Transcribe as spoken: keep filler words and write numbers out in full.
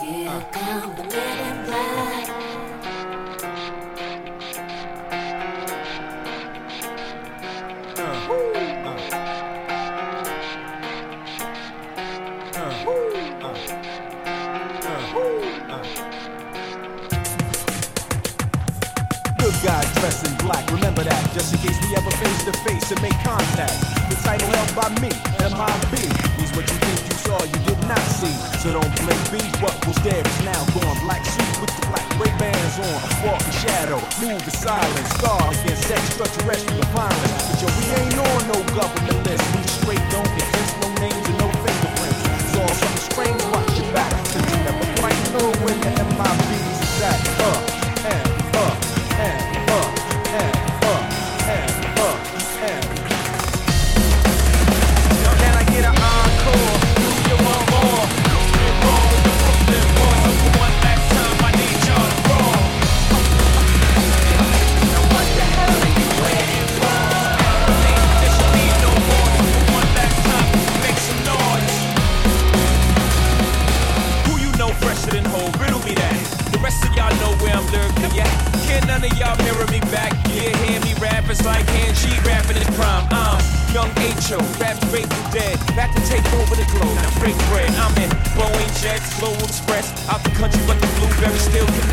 Guys dressed in black, remember that, just in case we ever face to face and make contact. The title held by me, M I B, means what you think you saw, you did not see. So don't blink B, what was there is now gone. Black suit with the black gray bands on, walk in shadow, move in silence, star against extraterrestrial violence. But yo, we ain't on no government list, we straight don't exist, no names and no fingerprints. It's all something strange, watch your back, cause you never quite know where the M I B's is at. Uh, and, uh, and. None of y'all mirror me back. Yeah, hear me rap, it's like hand G rapping his prime. I'm young H O, rap straight from dead. Back to take over the globe, now break bread. I'm in Boeing Jets, Global Express. Out the country, but the blueberry still